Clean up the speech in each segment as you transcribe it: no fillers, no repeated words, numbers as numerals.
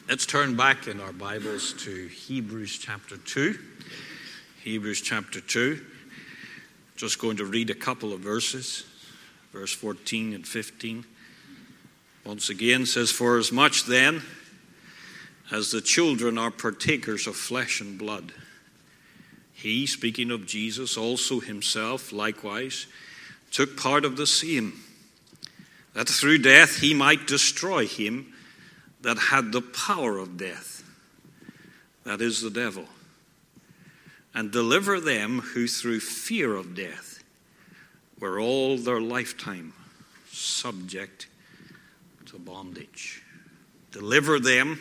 Let's turn back in our Bibles to Hebrews chapter 2. Hebrews chapter 2. Just going to read a couple of verses. Verse 14 and 15. Once again says, "For as much then as the children are partakers of flesh and blood, he," speaking of Jesus, "also himself likewise took part of the same, that through death he might destroy him that had the power of death, that is the devil, and deliver them who through fear of death were all their lifetime subject to bondage." Deliver them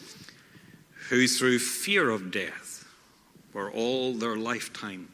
who through fear of death were all their lifetime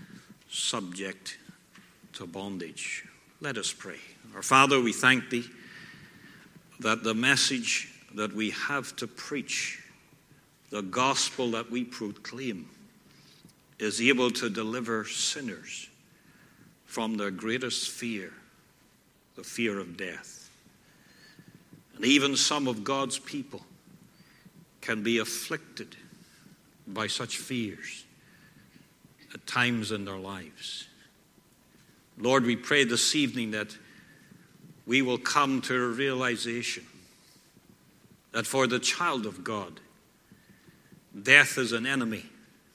subject to bondage. Let us pray. Our Father, we thank Thee that the message that we have to preach, the gospel that we proclaim, is able to deliver sinners from their greatest fear, the fear of death. And even some of God's people can be afflicted by such fears at times in their lives. Lord, we pray this evening that we will come to a realization that for the child of God, death is an enemy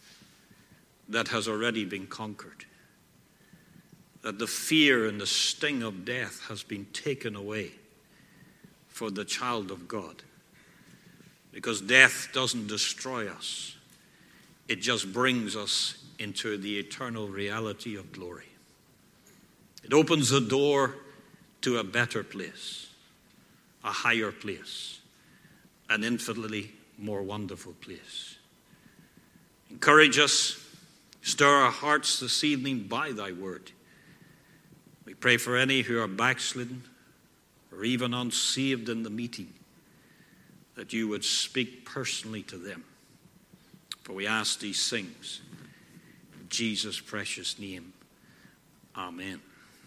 that has already been conquered. That the fear and the sting of death has been taken away for the child of God. Because death doesn't destroy us. It just brings us into the eternal reality of glory. It opens the door to a better place, a higher place, an infinitely more wonderful place. Encourage us, stir our hearts this evening by Thy word. We pray for any who are backslidden or even unsaved in the meeting, that You would speak personally to them. For we ask these things in Jesus' precious name. Amen.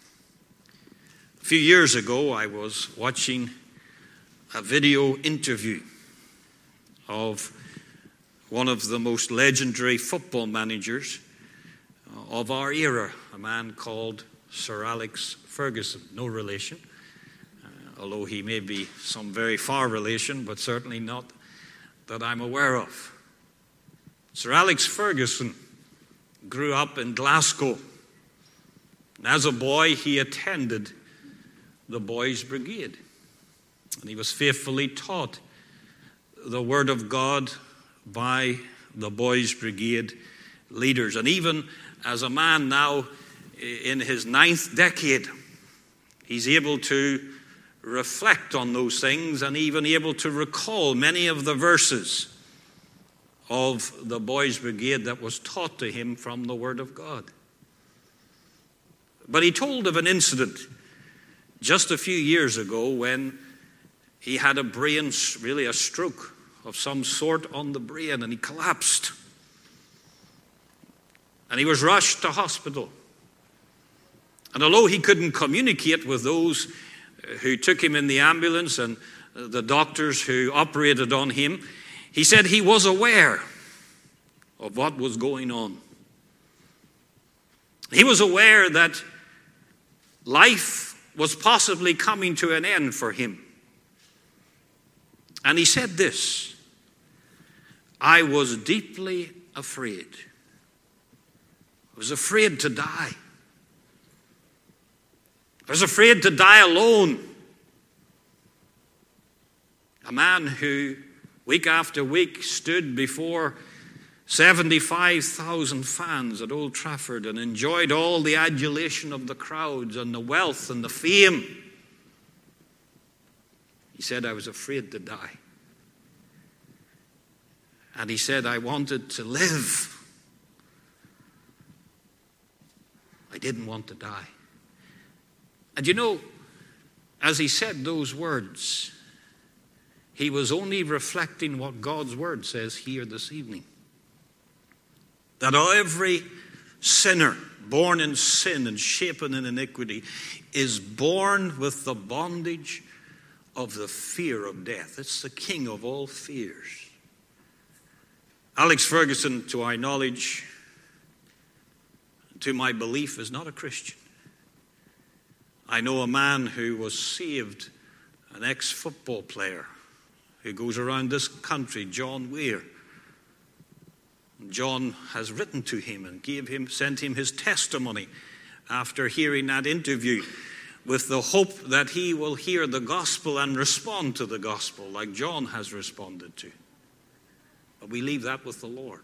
A few years ago, I was watching a video interview of one of the most legendary football managers of our era, a man called Sir Alex Ferguson. No relation, although he may be some very far relation, but certainly not that I'm aware of. Sir Alex Ferguson grew up in Glasgow. And as a boy, he attended the Boys' Brigade. And he was faithfully taught the Word of God by the Boys' Brigade leaders. And even as a man now in his 9th decade, he's able to reflect on those things and even able to recall many of the verses of the Boys' Brigade that was taught to him from the Word of God. But he told of an incident just a few years ago when he had a stroke of some sort on the brain, and he collapsed. And he was rushed to hospital. And although he couldn't communicate with those who took him in the ambulance and the doctors who operated on him, he said he was aware of what was going on. He was aware that life was possibly coming to an end for him. And he said this: "I was deeply afraid. I was afraid to die. I was afraid to die alone." A man who week after week stood before 75,000 fans at Old Trafford and enjoyed all the adulation of the crowds and the wealth and the fame. He said, "I was afraid to die." And he said, "I wanted to live. I didn't want to die." And you know, as he said those words, he was only reflecting what God's word says here this evening. That every sinner born in sin and shapen in iniquity is born with the bondage of the fear of death. It's the king of all fears. Alex Ferguson, to our knowledge, to my belief, is not a Christian. I know a man who was saved, an ex-football player who goes around this country, John Weir. John has written to him and sent him his testimony after hearing that interview, with the hope that he will hear the gospel and respond to the gospel like John has responded to. But we leave that with the Lord.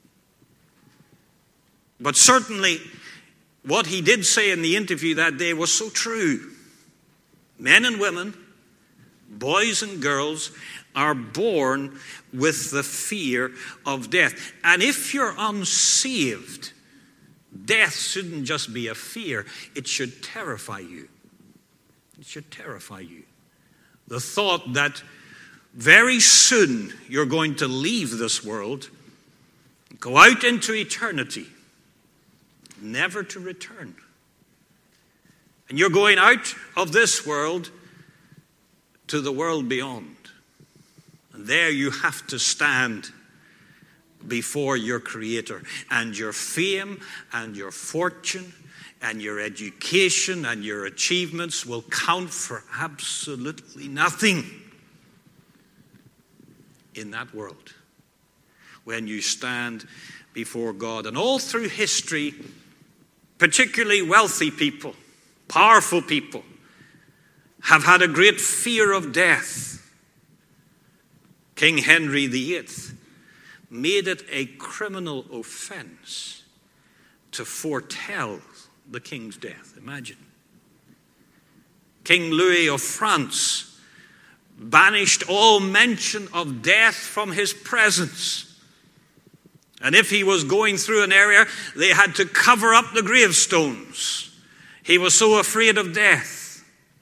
But certainly, what he did say in the interview that day was so true. Men and women, boys and girls, are born with the fear of death. And if you're unsaved, death shouldn't just be a fear. It should terrify you. It should terrify you. The thought that very soon you're going to leave this world, go out into eternity, never to return. And you're going out of this world to the world beyond. And there you have to stand before your Creator. And your fame and your fortune and your education and your achievements will count for absolutely nothing in that world when you stand before God. And all through history, particularly wealthy people, powerful people, have had a great fear of death. King Henry VIII made it a criminal offense to foretell the king's death. Imagine. King Louis of France banished all mention of death from his presence. And if he was going through an area, they had to cover up the gravestones. He was so afraid of death.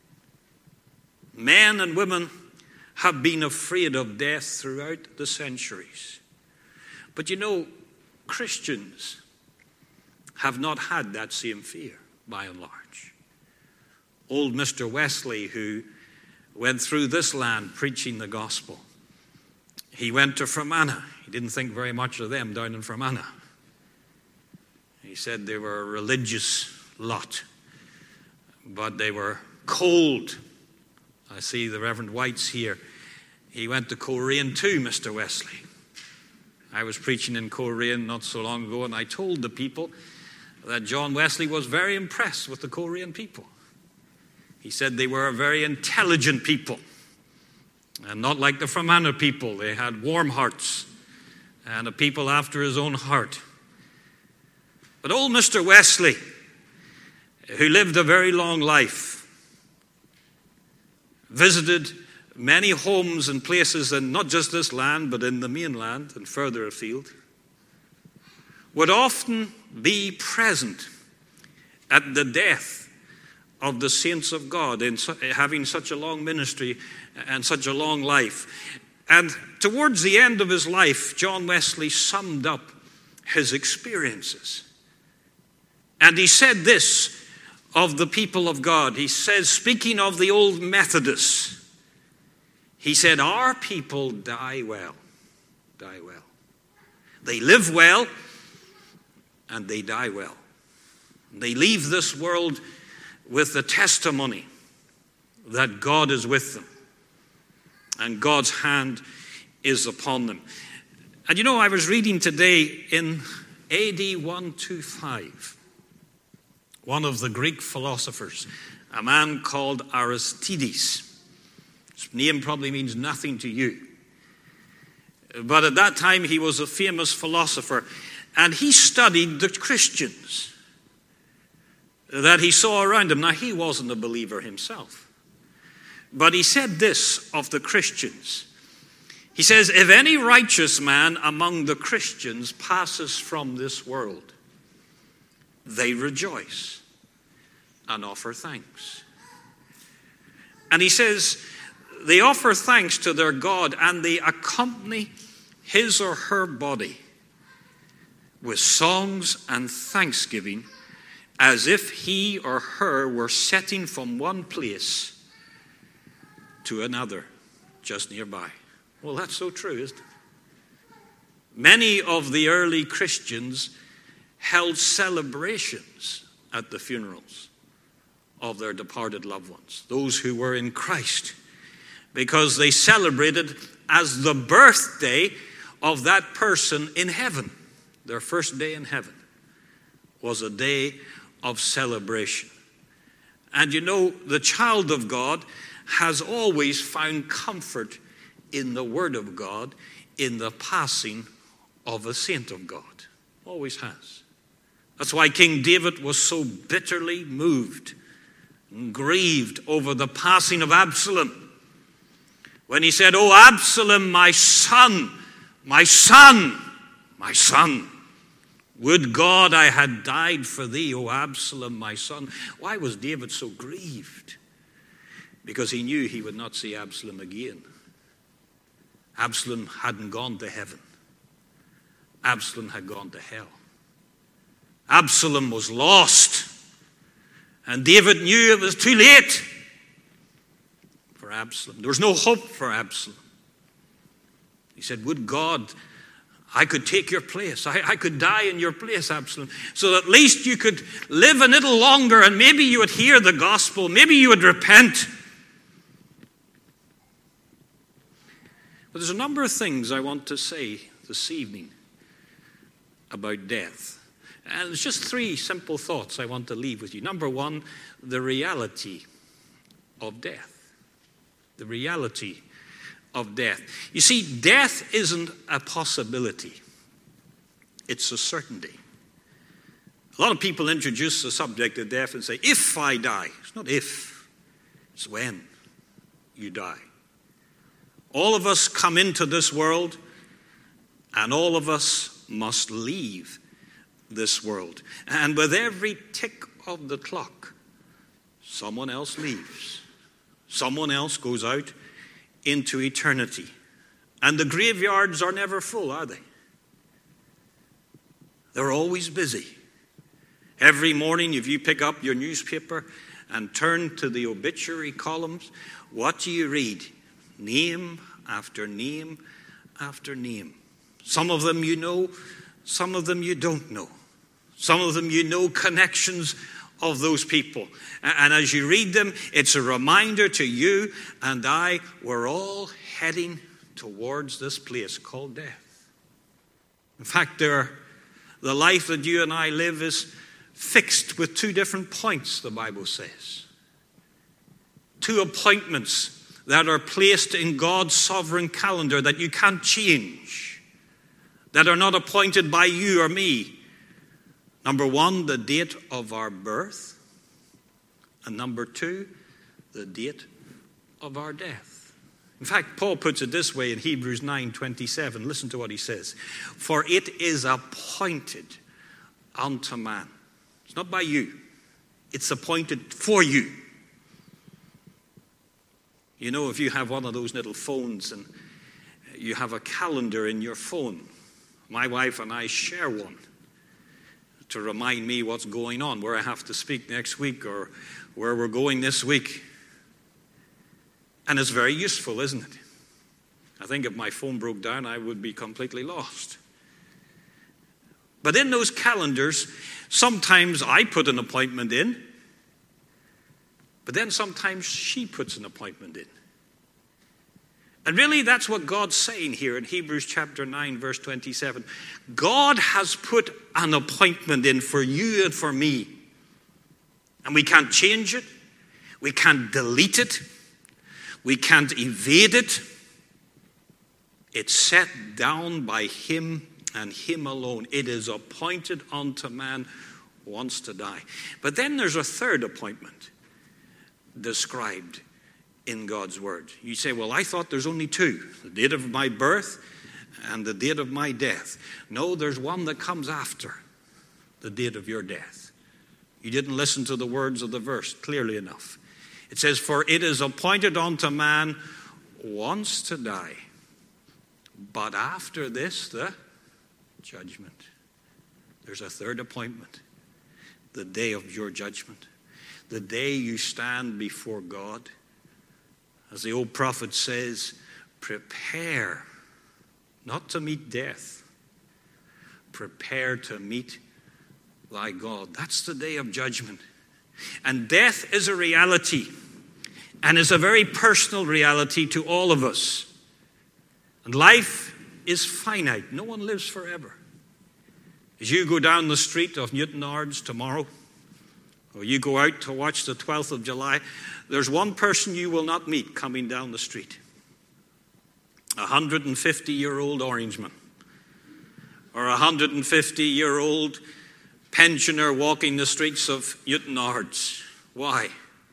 Men and women have been afraid of death throughout the centuries. But you know, Christians have not had that same fear, by and large. Old Mr. Wesley, who went through this land preaching the gospel, he went to Fermanagh. He didn't think very much of them down in Fermanagh. He said they were a religious lot, but they were cold. I see the Reverend White's here. He went to Coleraine too, Mr. Wesley. I was preaching in Coleraine not so long ago, and I told the people that John Wesley was very impressed with the Coleraine people. He said they were a very intelligent people, and not like the Fermanagh people. They had warm hearts and a people after his own heart. But old Mr. Wesley, who lived a very long life, visited many homes and places, and not just this land, but in the mainland and further afield, would often be present at the death of the saints of God in having such a long ministry and such a long life. And towards the end of his life, John Wesley summed up his experiences. And he said this of the people of God. He says, speaking of the old Methodists, he said, our people die well. Die well. They live well and they die well. They leave this world with the testimony that God is with them and God's hand is upon them. And you know, I was reading today in AD 125, one of the Greek philosophers, a man called Aristides. His name probably means nothing to you. But at that time, he was a famous philosopher, and he studied the Christians that he saw around him. Now, he wasn't a believer himself, but he said this of the Christians. He says, if any righteous man among the Christians passes from this world, they rejoice and offer thanks. And he says, they offer thanks to their God, and they accompany his or her body with songs and thanksgiving, as if he or her were setting from one place to another just nearby. Well, that's so true, isn't it? Many of the early Christians held celebrations at the funerals of their departed loved ones, those who were in Christ, because they celebrated as the birthday of that person in heaven. Their first day in heaven was a day of celebration. And you know, the child of God has always found comfort in the Word of God, in the passing of a saint of God. Always has. That's why King David was so bitterly moved and grieved over the passing of Absalom, when he said, "Oh, Absalom, my son, my son, my son. Would God I had died for thee, O Absalom, my son." Why was David so grieved? Because he knew he would not see Absalom again. Absalom hadn't gone to heaven. Absalom had gone to hell. Absalom was lost. And David knew it was too late for Absalom. There was no hope for Absalom. He said, "Would God I could take your place. I could die in your place, Absalom, so that at least you could live a little longer and maybe you would hear the gospel. Maybe you would repent." But there's a number of things I want to say this evening about death. And it's just three simple thoughts I want to leave with you. Number one, the reality of death. The reality of death. You see, death isn't a possibility. It's a certainty. A lot of people introduce the subject of death and say, "If I die." It's not if, it's when you die. All of us come into this world, and all of us must leave this world. And with every tick of the clock, someone else leaves. Someone else goes out into eternity. And the graveyards are never full, are they? They're always busy. Every morning, if you pick up your newspaper and turn to the obituary columns, what do you read? Name after name after name. Some of them you know, some of them you don't know. Some of them you know connections of those people. And as you read them, it's a reminder to you and I, we're all heading towards this place called death. In fact, the life that you and I live is fixed with two different points, the Bible says. Two appointments that are placed in God's sovereign calendar that you can't change, that are not appointed by you or me. Number one, the date of our birth. And number two, the date of our death. In fact, Paul puts it this way in Hebrews 9:27. Listen to what he says. "For it is appointed unto man." It's not by you. It's appointed for you. You know, if you have one of those little phones and you have a calendar in your phone, my wife and I share one to remind me what's going on, where I have to speak next week or where we're going this week. And it's very useful, isn't it? I think if my phone broke down, I would be completely lost. But in those calendars, sometimes I put an appointment in, but then sometimes she puts an appointment in. And really, that's what God's saying here in Hebrews chapter 9, verse 27. God has put an appointment in for you and for me. And we can't change it. We can't delete it. We can't evade it. It's set down by Him and Him alone. It is appointed unto man once to die. But then there's a third appointment described in God's word. You say, "Well, I thought there's only two, the date of my birth and the date of my death." No, there's one that comes after the date of your death. You didn't listen to the words of the verse clearly enough. It says, "For it is appointed unto man once to die, but after this, the judgment." There's a third appointment, the day of your judgment, the day you stand before God As the old prophet says, prepare not to meet death. Prepare to meet thy God. That's the day of judgment. And death is a reality, and is a very personal reality to all of us. And life is finite. No one lives forever. As you go down the street of Newtownards tomorrow, or you go out to watch the 12th of July, there's one person you will not meet coming down the street. A 150-year-old Orangeman, or a 150-year-old pensioner walking the streets of Newtownards. Why?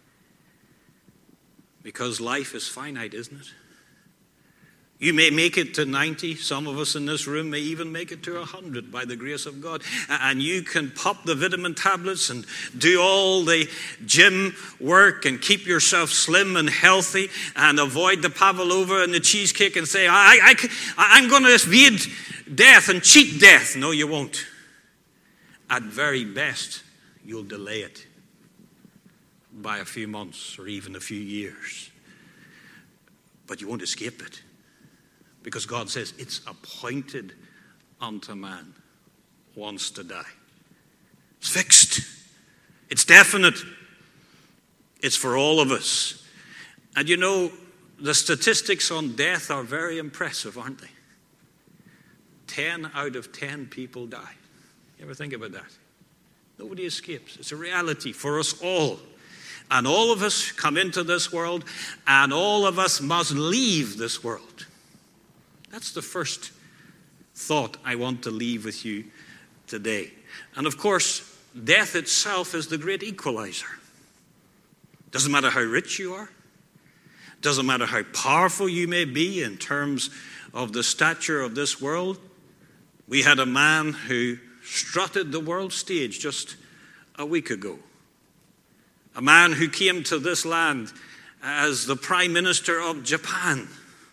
Because life is finite, isn't it? You may make it to 90. Some of us in this room may even make it to 100 by the grace of God. And you can pop the vitamin tablets and do all the gym work and keep yourself slim and healthy and avoid the pavlova and the cheesecake and say, I'm going to evade death and cheat death. No, you won't. At very best, you'll delay it by a few months or even a few years. But you won't escape it. Because God says it's appointed unto man once to die. It's fixed. It's definite. It's for all of us. And you know, the statistics on death are very impressive, aren't they? 10 out of 10 people die. You ever think about that? Nobody escapes. It's a reality for us all. And all of us come into this world, and all of us must leave this world. That's the first thought I want to leave with you today. And of course, death itself is the great equalizer. Doesn't matter how rich you are. Doesn't matter how powerful you may be in terms of the stature of this world. We had a man who strutted the world stage just a week ago. A man who came to this land as the Prime Minister of Japan.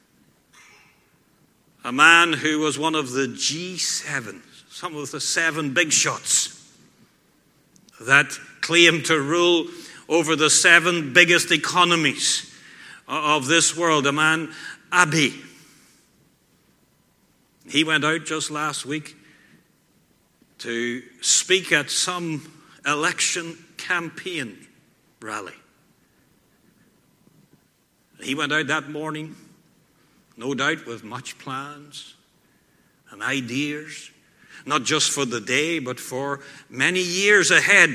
A man who was one of the G7, some of the 7 big shots that claimed to rule over the 7 biggest economies of this world. A man, Abe. He went out just last week to speak at some election campaign rally. He went out that morning, no doubt with much plans and ideas, not just for the day, but for many years ahead.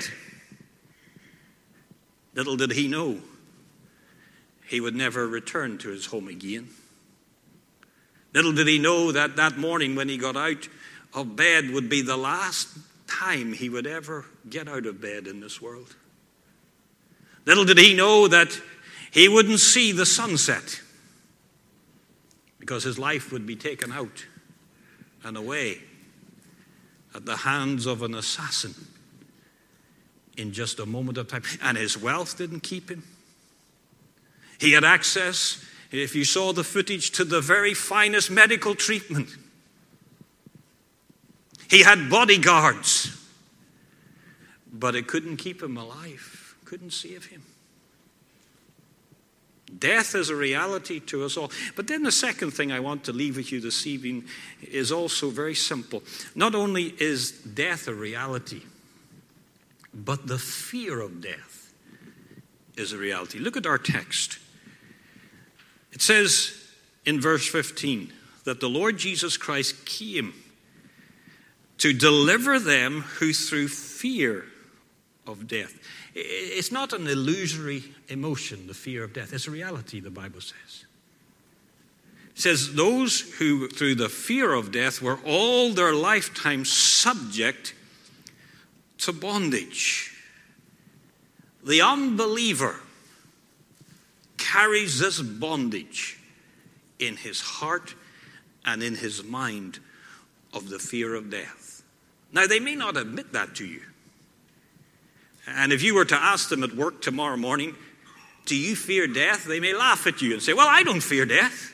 Little did he know, he would never return to his home again. Little did he know that that morning when he got out of bed would be the last time he would ever get out of bed in this world. Little did he know that he wouldn't see the sunset, because his life would be taken out and away at the hands of an assassin in just a moment of time. And his wealth didn't keep him. He had access, if you saw the footage, to the very finest medical treatment. He had bodyguards, but it couldn't keep him alive, couldn't save him. Death is a reality to us all. But then the second thing I want to leave with you this evening is also very simple. Not only is death a reality, but the fear of death is a reality. Look at our text. It says in verse 15 that the Lord Jesus Christ came to deliver them who through fear of death. It's not an illusory emotion, the fear of death. It's a reality, the Bible says. It says those who through the fear of death were all their lifetime subject to bondage. The unbeliever carries this bondage in his heart and in his mind of the fear of death. Now, they may not admit that to you. And if you were to ask them at work tomorrow morning, do you fear death? They may laugh at you and say, well, I don't fear death.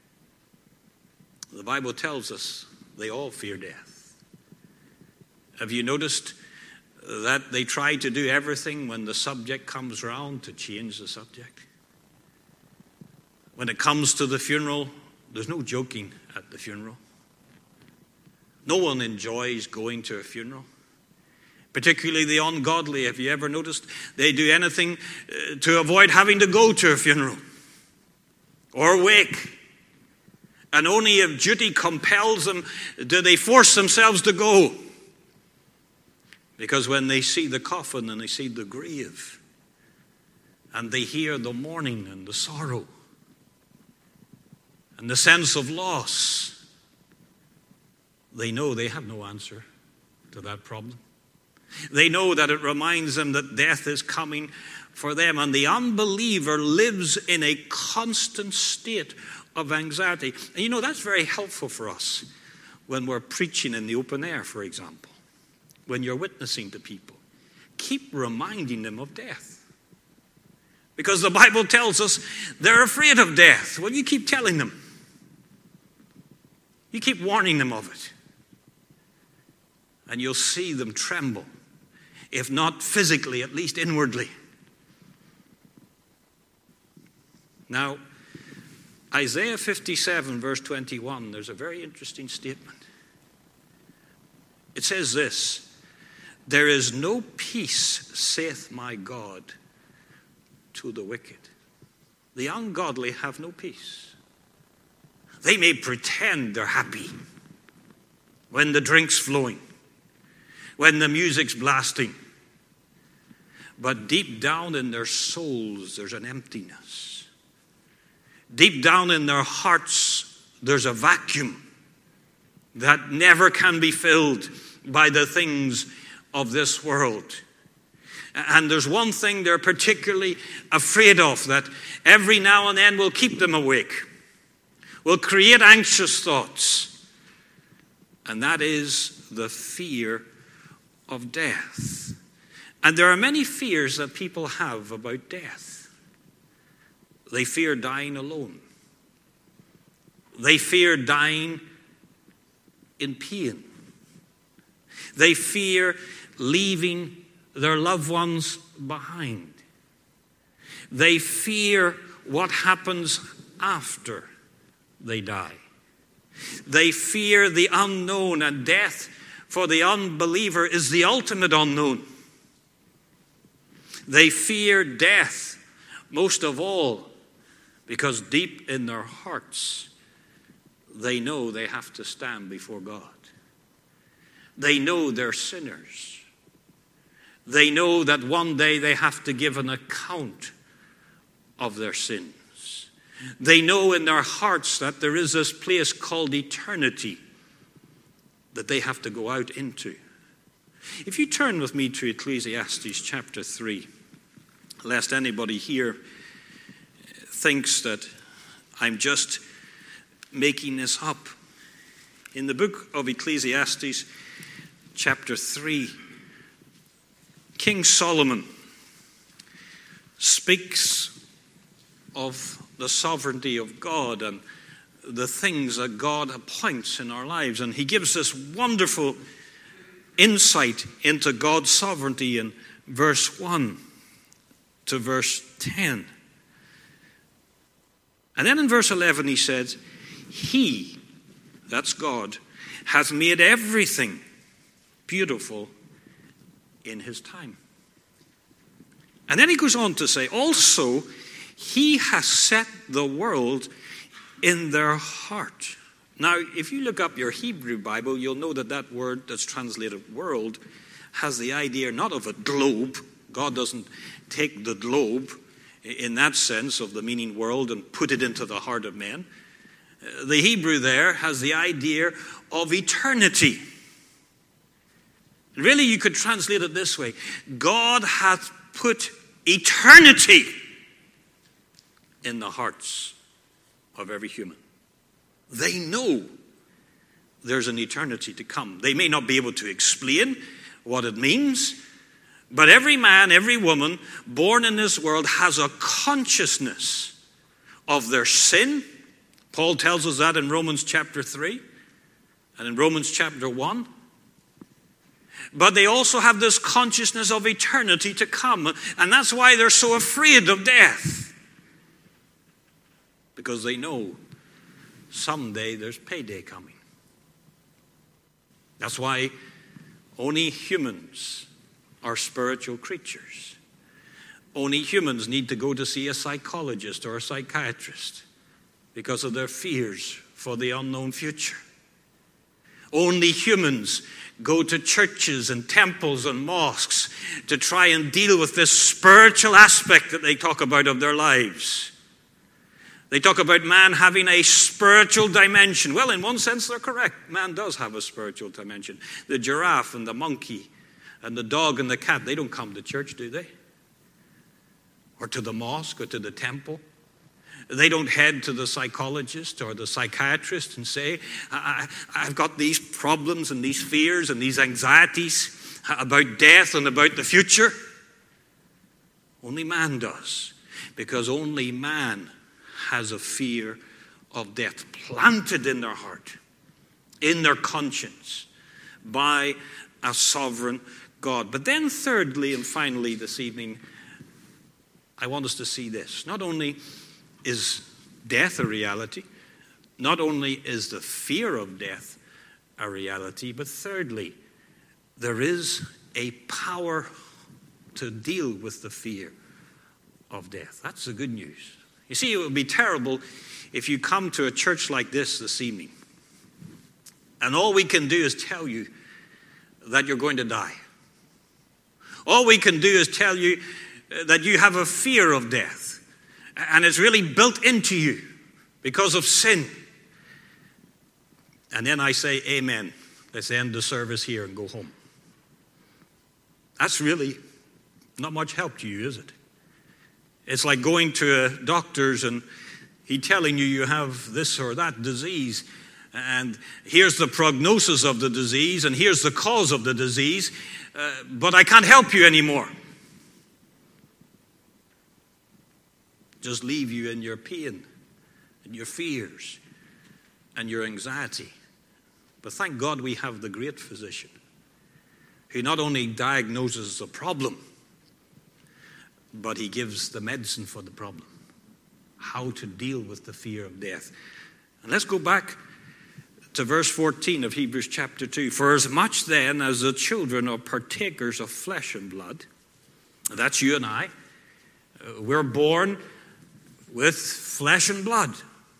The Bible tells us they all fear death. Have you noticed that they try to do everything when the subject comes round to change the subject? When it comes to the funeral, there's no joking at the funeral. No one enjoys going to a funeral, particularly the ungodly. Have you ever noticed? They do anything to avoid having to go to a funeral or wake. And only if duty compels them do they force themselves to go. Because when they see the coffin and they see the grave and they hear the mourning and the sorrow and the sense of loss, they know they have no answer to that problem. They know that it reminds them that death is coming for them. And the unbeliever lives in a constant state of anxiety. And you know, that's very helpful for us when we're preaching in the open air, for example. When you're witnessing to people, keep reminding them of death. Because the Bible tells us they're afraid of death. Well, you keep telling them. You keep warning them of it. And you'll see them tremble. If not physically, at least inwardly. Now, Isaiah 57, verse 21, there's a very interesting statement. It says this, "There is no peace, saith my God, to the wicked." The ungodly have no peace. They may pretend they're happy when the drink's flowing, when the music's blasting. But deep down in their souls, there's an emptiness. Deep down in their hearts, there's a vacuum that never can be filled by the things of this world. And there's one thing they're particularly afraid of that every now and then will keep them awake, will create anxious thoughts, and that is the fear of death. And there are many fears that people have about death. They fear dying alone. They fear dying in pain. They fear leaving their loved ones behind. They fear what happens after they die. They fear the unknown, and death for the unbeliever is the ultimate unknown. They fear death most of all because deep in their hearts they know they have to stand before God. They know they're sinners. They know that one day they have to give an account of their sins. They know in their hearts that there is this place called eternity that they have to go out into. If you turn with me to Ecclesiastes chapter 3, lest anybody here thinks that I'm just making this up. In the book of Ecclesiastes chapter 3, King Solomon speaks of the sovereignty of God and the things that God appoints in our lives. And he gives this wonderful insight into God's sovereignty in verse 1 to verse 10. And then in verse 11 he says, "He," that's God, "has made everything beautiful in his time." And then he goes on to say, "Also, he has set the world in their heart." Now, if you look up your Hebrew Bible, you'll know that that word that's translated world has the idea not of a globe. God doesn't take the globe in that sense of the meaning world and put it into the heart of man. The Hebrew there has the idea of eternity. Really, you could translate it this way: God hath put eternity in the hearts of every human. They know there's an eternity to come. They may not be able to explain what it means, but every man, every woman born in this world has a consciousness of their sin. Paul tells us that in Romans chapter 3 and in Romans chapter 1. But they also have this consciousness of eternity to come. And that's why they're so afraid of death. because they know someday there's payday coming. That's why only humans are spiritual creatures. Only humans need to go to see a psychologist or a psychiatrist because of their fears for the unknown future. Only humans go to churches and temples and mosques to try and deal with this spiritual aspect that they talk about of their lives. They talk about man having a spiritual dimension. Well, in one sense, they're correct. Man does have a spiritual dimension. The giraffe and the monkey and the dog and the cat, they don't come to church, do they? Or to the mosque or to the temple. They don't head to the psychologist or the psychiatrist and say, I've got these problems and these fears and these anxieties about death and about the future. Only man does, because only man has a fear of death planted in their heart, in their conscience, by a sovereign God. But then thirdly and finally this evening, I want us to see this. Not only is death a reality, not only is the fear of death a reality, but thirdly, there is a power to deal with the fear of death. That's the good news. You see, it would be terrible if you come to a church like this evening, and all we can do is tell you that you're going to die. All we can do is tell you that you have a fear of death, and it's really built into you because of sin. And then I say, amen. Let's end the service here and go home. That's really not much help to you, is it? It's like going to a doctor's and he telling you you have this or that disease, and here's the prognosis of the disease, and here's the cause of the disease, but I can't help you anymore. Just leave you in your pain and your fears and your anxiety. But thank God we have the great physician who not only diagnoses the problem, but he gives the medicine for the problem, how to deal with the fear of death. And let's go back to verse 14 of Hebrews chapter 2. For as much then as the children are partakers of flesh and blood, that's you and I, we're born with flesh and blood.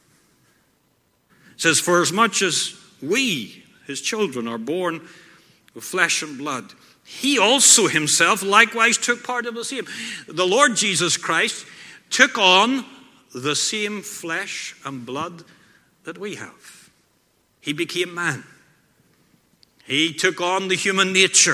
It says, for as much as we, his children, are born with flesh and blood, he also himself likewise took part of the same. The Lord Jesus Christ took on the same flesh and blood that we have. He became man. He took on the human nature.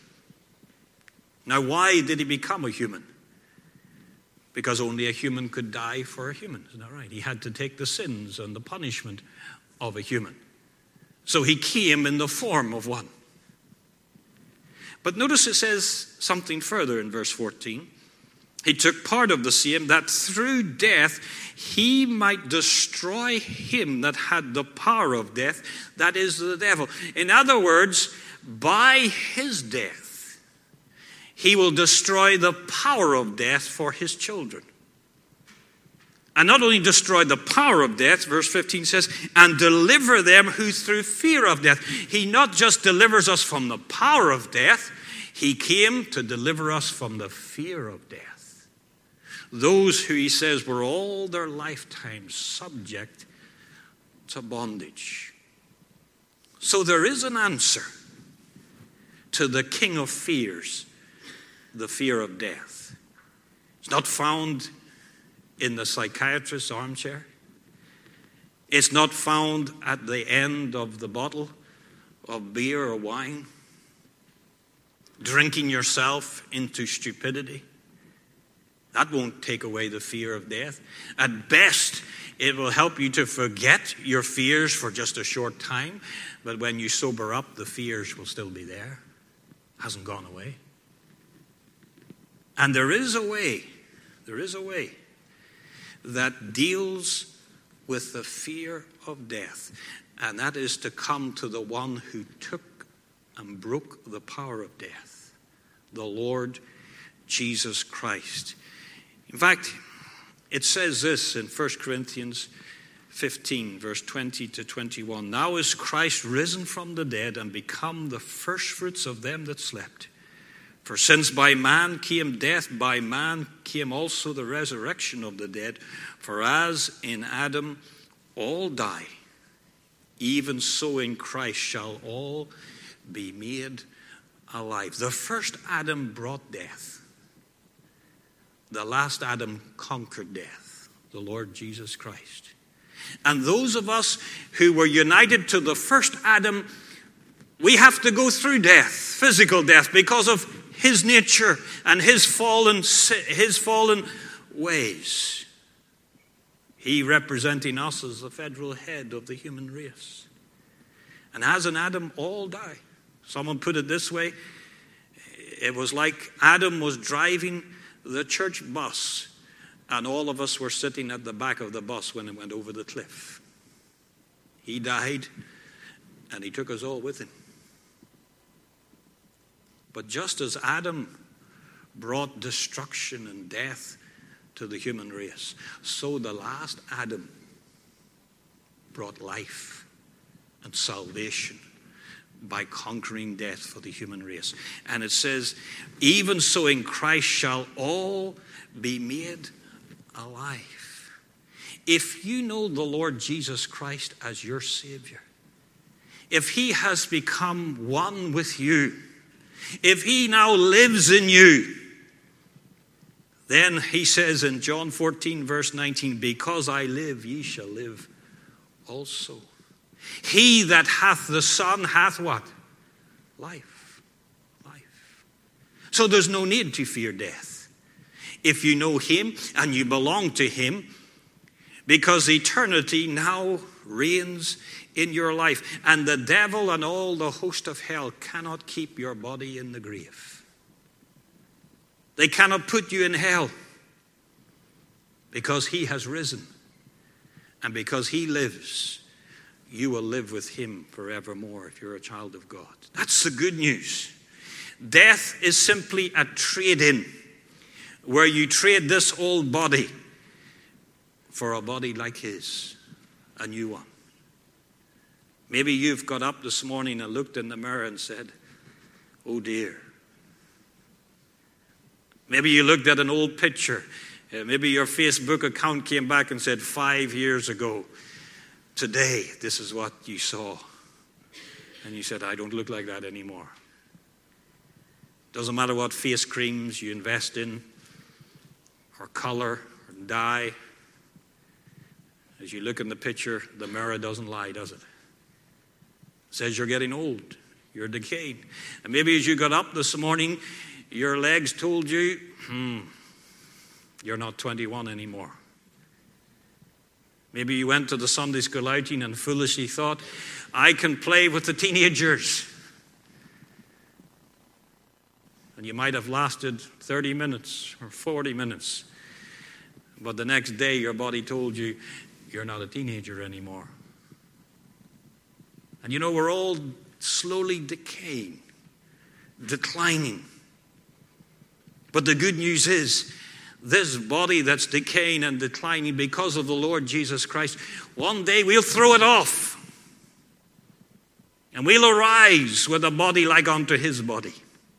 Now, why did he become a human? Because only a human could die for a human. Isn't that right? He had to take the sins and the punishment of a human. So he came in the form of one. But notice it says something further in verse 14. He took part of the same, that through death he might destroy him that had the power of death, that is the devil. In other words, by his death, he will destroy the power of death for his children. And not only destroy the power of death, verse 15 says, and deliver them who through fear of death. He not just delivers us from the power of death, he came to deliver us from the fear of death. Those who, he says, were all their lifetime subject to bondage. So there is an answer to the king of fears, the fear of death. It's not found in the psychiatrist's armchair. It's not found at the end of the bottle of beer or wine, drinking yourself into stupidity. That won't take away the fear of death. At best, it will help you to forget your fears for just a short time, but when you sober up, the fears will still be there. It hasn't gone away. And there is a way that deals with the fear of death, and that is to come to the one who took and broke the power of death, the Lord Jesus Christ. In fact, It says this in 1 Corinthians 15, verse 20 to 21. Now is Christ risen from the dead and become the firstfruits of them that slept. For since by man came death, by man came also the resurrection of the dead. For as in Adam all die, even so in Christ shall all be made alive. The first Adam brought death. The last Adam conquered death, the Lord Jesus Christ. And those of us who were united to the first Adam, we have to go through death, physical death, because of his nature and his fallen ways. He representing us as the federal head of the human race. And as in Adam, all die. Someone put it this way. It was like Adam was driving the church bus and all of us were sitting at the back of the bus when it went over the cliff. He died and he took us all with him. But just as Adam brought destruction and death to the human race, so the last Adam brought life and salvation by conquering death for the human race. And it says, even so in Christ shall all be made alive. If you know the Lord Jesus Christ as your Savior, if he has become one with you, if he now lives in you, then he says in John 14 verse 19, because I live, ye shall live also. He that hath the Son hath what? Life. Life. So there's no need to fear death. If you know him and you belong to him, because eternity now reigns in your life. And the devil and all the host of hell cannot keep your body in the grave. They cannot put you in hell because he has risen. And because he lives, you will live with him forevermore if you're a child of God. That's the good news. Death is simply a trade-in where you trade this old body for a body like his, a new one. Maybe you've got up this morning and looked in the mirror and said, oh dear. Maybe you looked at an old picture. Maybe your Facebook account came back and said 5 years ago, today, this is what you saw. And you said, I don't look like that anymore. Doesn't matter what face creams you invest in, or color, or dye. As you look in the picture, the mirror doesn't lie, does it? It says you're getting old, you're decaying. And maybe as you got up this morning, your legs told you, you're not 21 anymore. Maybe you went to the Sunday school outing and foolishly thought, I can play with the teenagers. And you might have lasted 30 minutes or 40 minutes. But the next day your body told you, you're not a teenager anymore. And you know, we're all slowly decaying, declining. But the good news is, this body that's decaying and declining because of the Lord Jesus Christ, one day we'll throw it off. And we'll arise with a body like unto his body.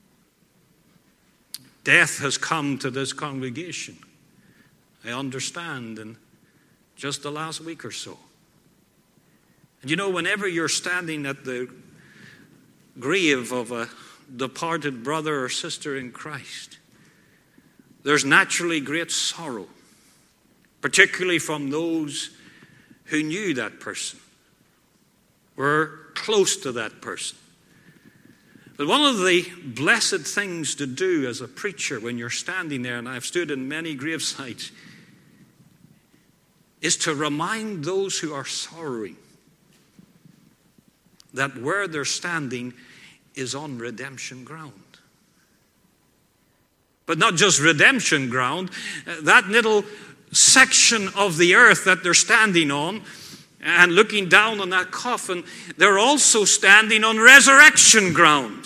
Death has come to this congregation, I understand, in just the last week or so. And you know, whenever you're standing at the grave of a departed brother or sister in Christ, there's naturally great sorrow, particularly from those who knew that person, were close to that person. But one of the blessed things to do as a preacher when you're standing there, and I've stood in many gravesites, is to remind those who are sorrowing that where they're standing is on redemption ground. But not just redemption ground, that little section of the earth that they're standing on and looking down on that coffin, they're also standing on resurrection ground.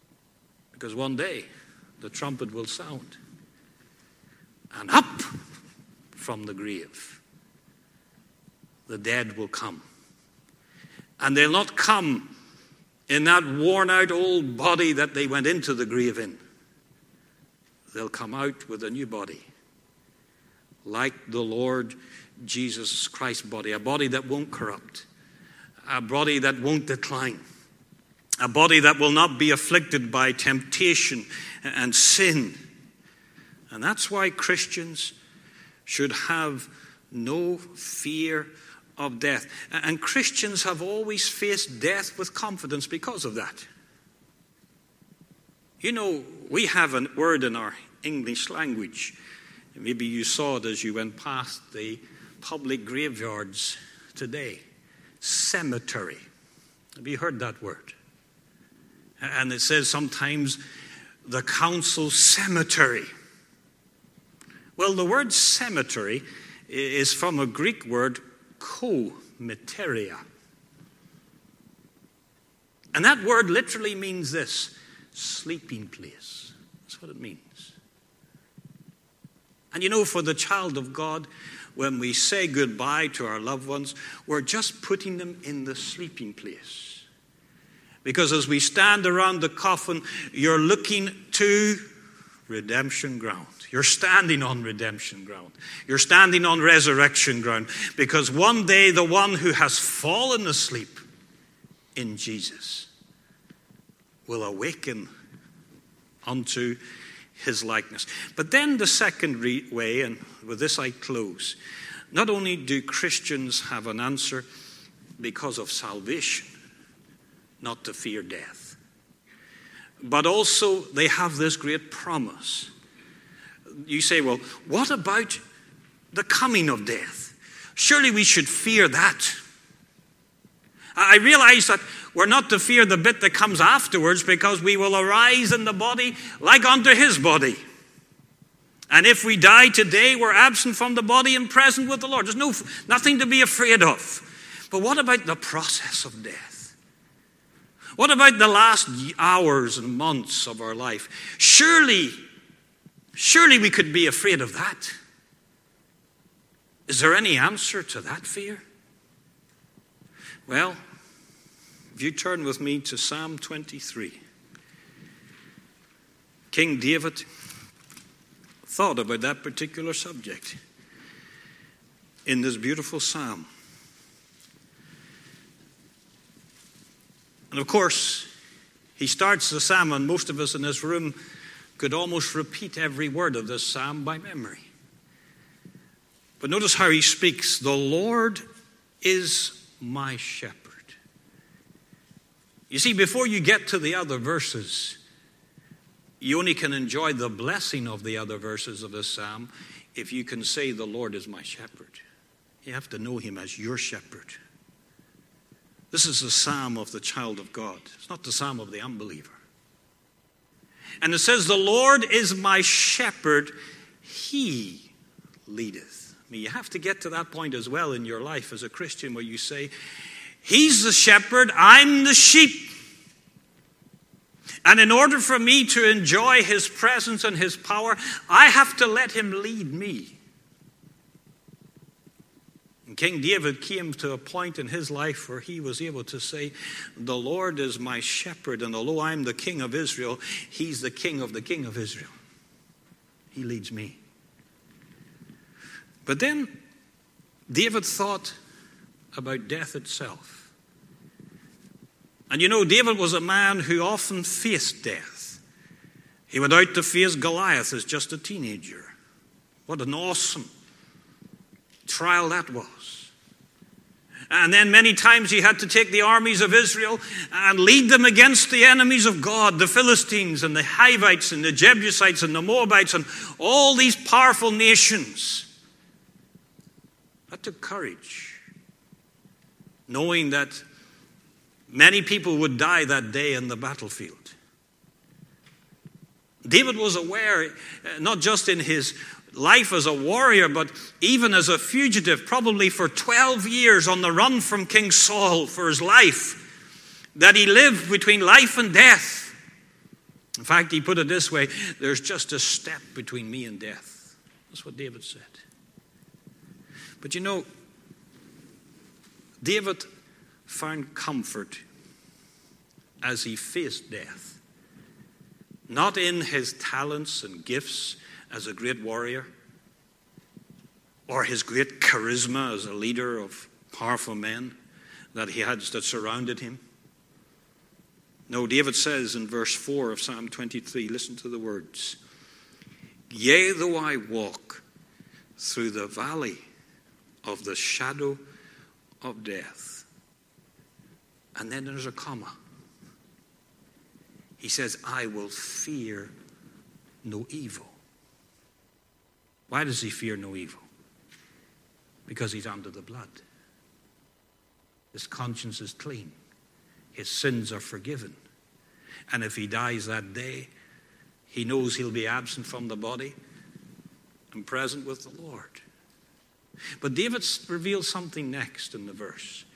Because one day the trumpet will sound and up from the grave. The dead will come. And they'll not come in that worn-out old body that they went into the grave in. They'll come out with a new body, like the Lord Jesus Christ's body, a body that won't corrupt, a body that won't decline, a body that will not be afflicted by temptation and sin. And that's why Christians should have no fear of death. And Christians have always faced death with confidence because of that. You know, we have a word in our English language. Maybe you saw it as you went past the public graveyards today. Cemetery. Have you heard that word? And it says sometimes the council cemetery. Well, the word cemetery is from a Greek word, kometeria. And that word literally means this, sleeping place. That's what it means. And you know, for the child of God, when we say goodbye to our loved ones, we're just putting them in the sleeping place. Because as we stand around the coffin, you're looking to redemption ground. You're standing on redemption ground. You're standing on resurrection ground. Because one day the one who has fallen asleep in Jesus will awaken unto his likeness. But then the second way, and with this I close, not only do Christians have an answer because of salvation, not to fear death, but also they have this great promise. You say, well, what about the coming of death? Surely we should fear that. I realize that we're not to fear the bit that comes afterwards, because we will arise in the body like unto his body. And if we die today, we're absent from the body and present with the Lord. There's nothing to be afraid of. But what about the process of death? What about the last hours and months of our life? Surely we could be afraid of that. Is there any answer to that fear? Well, if you turn with me to Psalm 23. King David thought about that particular subject in this beautiful psalm. And of course, he starts the psalm, and most of us in this room could almost repeat every word of this psalm by memory. But notice how he speaks. The Lord is my shepherd. You see, before you get to the other verses, you only can enjoy the blessing of the other verses of this psalm if you can say, the Lord is my shepherd. You have to know him as your shepherd. This is the psalm of the child of God. It's not the psalm of the unbeliever. And it says, the Lord is my shepherd, he leadeth me. You have to get to that point as well in your life as a Christian, where you say, he's the shepherd, I'm the sheep. And in order for me to enjoy his presence and his power, I have to let him lead me. And King David came to a point in his life where he was able to say, the Lord is my shepherd, and although I'm the king of Israel, he's the king of Israel. He leads me. But then David thought about death itself. And you know, David was a man who often faced death. He went out to face Goliath as just a teenager. What an awesome trial that was. And then many times he had to take the armies of Israel and lead them against the enemies of God, the Philistines and the Hivites and the Jebusites and the Moabites and all these powerful nations. That took courage, knowing that many people would die that day in the battlefield. David was aware, not just in his life as a warrior, but even as a fugitive, probably for 12 years on the run from King Saul for his life, that he lived between life and death. In fact, he put it this way, there's just a step between me and death. That's what David said. But you know, David found comfort as he faced death. Not in his talents and gifts as a great warrior, or his great charisma as a leader of powerful men that he had that surrounded him. No, David says in verse 4 of Psalm 23, listen to the words. Yea, though I walk through the valley of the shadow of death. And then there's a comma. He says, I will fear no evil. Why does he fear no evil? Because he's under the blood. His conscience is clean. His sins are forgiven. And if he dies that day, he knows he'll be absent from the body and present with the Lord. But David reveals something next in the verse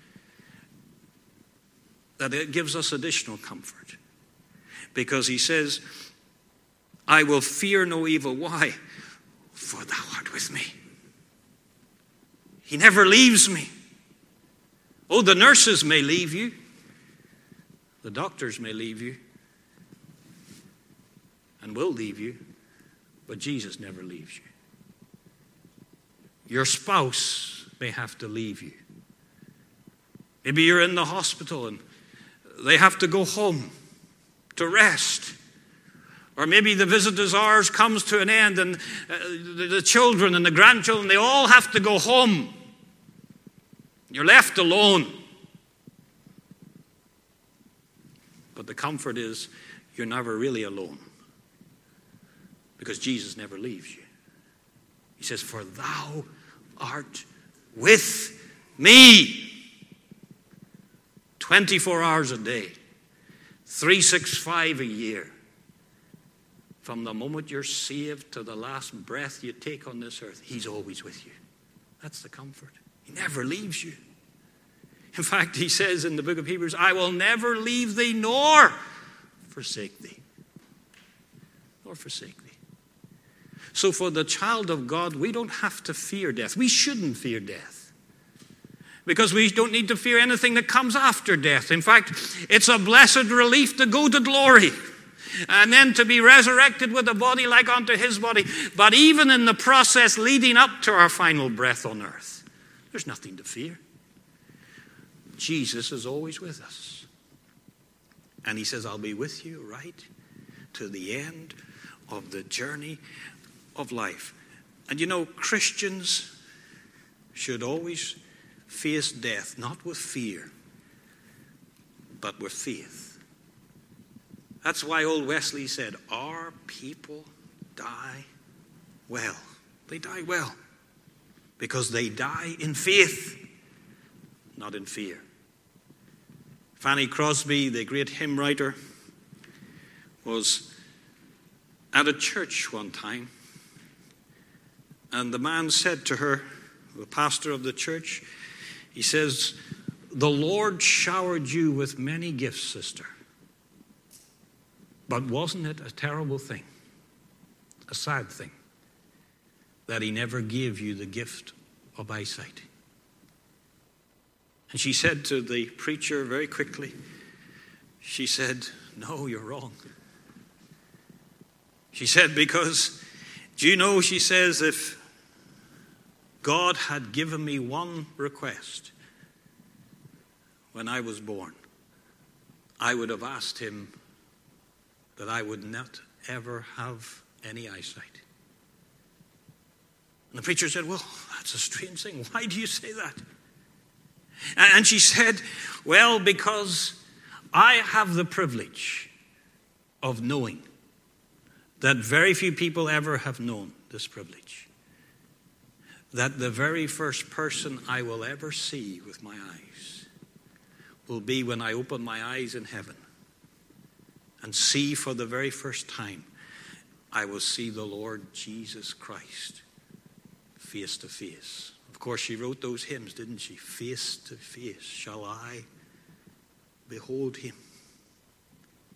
that it gives us additional comfort. Because he says, I will fear no evil. Why? For thou art with me. He never leaves me. Oh, the nurses may leave you. The doctors may leave you. And will leave you. But Jesus never leaves you. Your spouse may have to leave you. Maybe you're in the hospital and they have to go home to rest. Or maybe the visitor's hours comes to an end and the children and the grandchildren, they all have to go home. You're left alone. But the comfort is you're never really alone. Because Jesus never leaves you. He says, for thou art with me. 24 hours a day. 365 a year. From the moment you're saved to the last breath you take on this earth, he's always with you. That's the comfort. He never leaves you. In fact, he says in the book of Hebrews, I will never leave thee nor forsake thee. Nor forsake thee. So for the child of God, we don't have to fear death. We shouldn't fear death. Because we don't need to fear anything that comes after death. In fact, it's a blessed relief to go to glory. And then to be resurrected with a body like unto his body. But even in the process leading up to our final breath on earth, there's nothing to fear. Jesus is always with us. And he says, I'll be with you right to the end of the journey of life. And you know, Christians should always face death, not with fear, but with faith. That's why old Wesley said, our people die well. They die well. Because they die in faith, not in fear. Fanny Crosby, the great hymn writer, was at a church one time. And the man said to her, the pastor of the church, he says, the Lord showered you with many gifts, sister. But wasn't it a terrible thing, a sad thing, that he never gave you the gift of eyesight? And she said to the preacher very quickly, she said, no, you're wrong. She said, because, do you know, she says, if God had given me one request when I was born, I would have asked him that I would not ever have any eyesight. And the preacher said, well, that's a strange thing. Why do you say that? And she said, well, because I have the privilege of knowing that very few people ever have known this privilege. That the very first person I will ever see with my eyes will be when I open my eyes in heaven and see for the very first time, I will see the Lord Jesus Christ face to face. Of course, she wrote those hymns, didn't she? Face to face shall I behold him.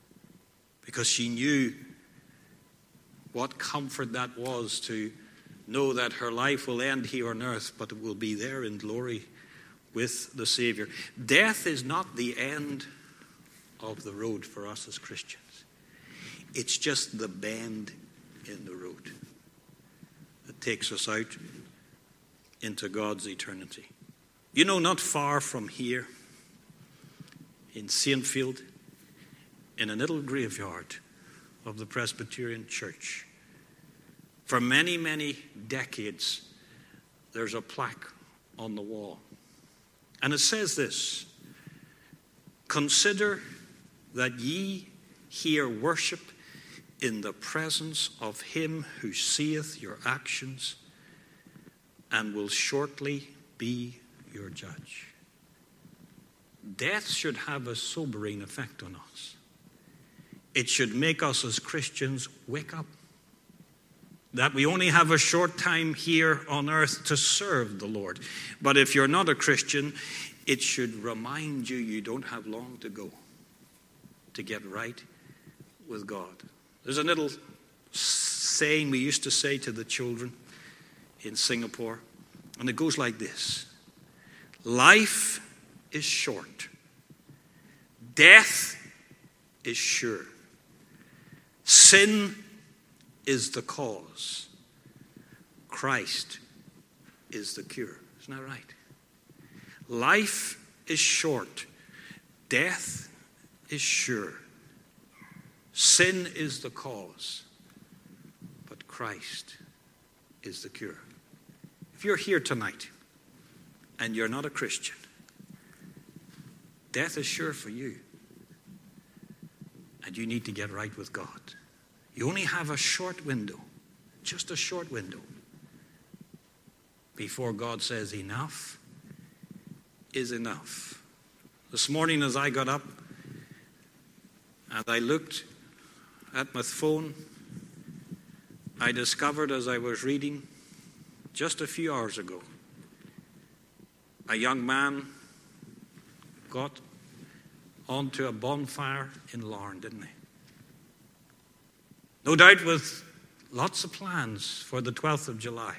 Because she knew what comfort that was to know that her life will end here on earth, but it will be there in glory with the Savior. Death is not the end of the road for us as Christians. It's just the bend in the road that takes us out into God's eternity. You know, not far from here, in Saintfield, in a little graveyard of the Presbyterian Church, for many, many decades, there's a plaque on the wall. And it says this: "Consider that ye here worship in the presence of him who seeth your actions and will shortly be your judge." Death should have a sobering effect on us. It should make us as Christians wake up. That we only have a short time here on earth to serve the Lord. But if you're not a Christian, it should remind you you don't have long to go to get right with God. There's a little saying we used to say to the children in Singapore, and it goes like this: life is short. Death is sure. Sin is the cause. Christ is the cure. Isn't that right? Life is short. Death is sure. Sin is the cause. But Christ is the cure. If you're here tonight and you're not a Christian, death is sure for you. And you need to get right with God. You only have a short window, just a short window, before God says enough is enough. This morning as I got up and I looked at my phone, I discovered as I was reading just a few hours ago, a young man got onto a bonfire in Larne, didn't he? No doubt with lots of plans for the 12th of July.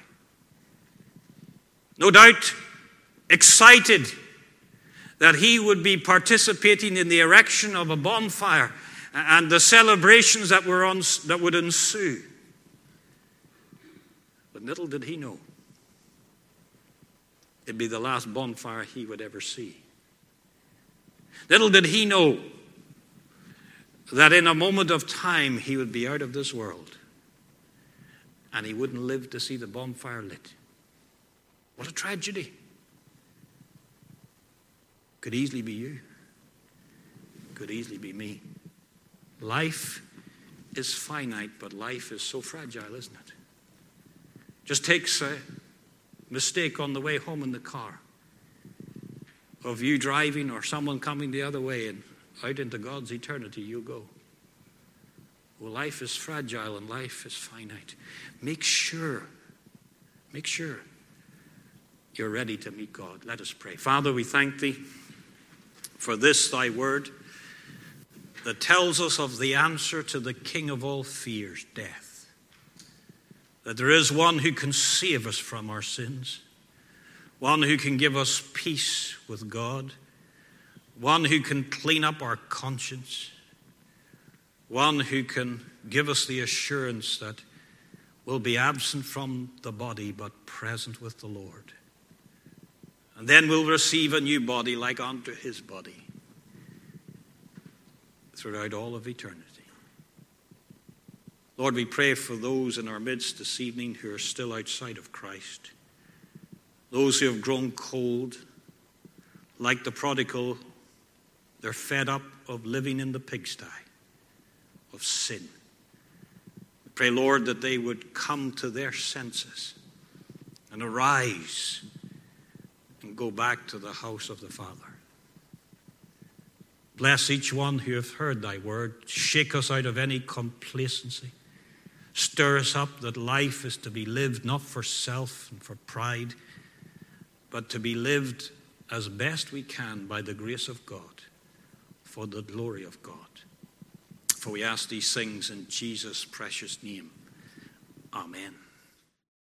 No doubt excited that he would be participating in the erection of a bonfire and the celebrations that would ensue. But little did he know, it'd be the last bonfire he would ever see. Little did he know that in a moment of time he would be out of this world and he wouldn't live to see the bonfire lit. What a tragedy. Could easily be you. Could easily be me. Life is finite, but life is so fragile, isn't it? Just takes a mistake on the way home in the car of you driving or someone coming the other way, and out into God's eternity you'll go. Well, life is fragile and life is finite. Make sure you're ready to meet God. Let us pray. Father, we thank thee for this thy word that tells us of the answer to the king of all fears, death. That there is one who can save us from our sins, one who can give us peace with God, one who can clean up our conscience, one who can give us the assurance that we'll be absent from the body but present with the Lord. And then we'll receive a new body like unto his body throughout all of eternity. Lord, we pray for those in our midst this evening who are still outside of Christ, those who have grown cold, like the prodigal. They're fed up of living in the pigsty of sin. We pray, Lord, that they would come to their senses and arise and go back to the house of the Father. Bless each one who have heard thy word. Shake us out of any complacency. Stir us up that life is to be lived not for self and for pride, but to be lived as best we can by the grace of God, for the glory of God. For we ask these things in Jesus' precious name. Amen.